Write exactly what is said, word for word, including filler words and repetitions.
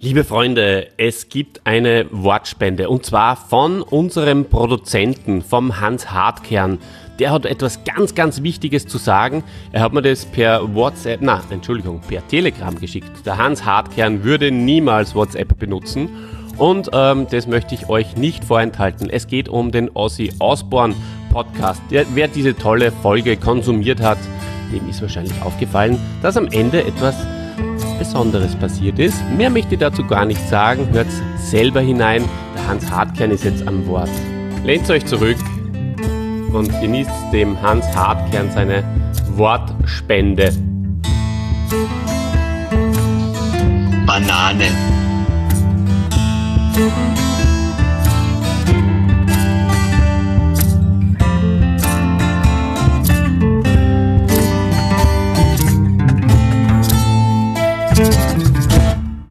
Liebe Freunde, es gibt eine Wortspende und zwar von unserem Produzenten, vom Hans Hartkern. Der hat etwas ganz, ganz Wichtiges zu sagen. Er hat mir das per WhatsApp, na, Entschuldigung, per Telegram geschickt. Der Hans Hartkern würde niemals WhatsApp benutzen und ähm, das möchte ich euch nicht vorenthalten. Es geht um den Ozzy Osbourne Podcast. Der, wer diese tolle Folge konsumiert hat, dem ist wahrscheinlich aufgefallen, dass am Ende etwas Besonderes passiert ist. Mehr möchte ich dazu gar nicht sagen. Hört selber hinein. Der Hans Hartkern ist jetzt am Wort. Lehnt euch zurück und genießt dem Hans Hartkern seine Wortspende. Banane.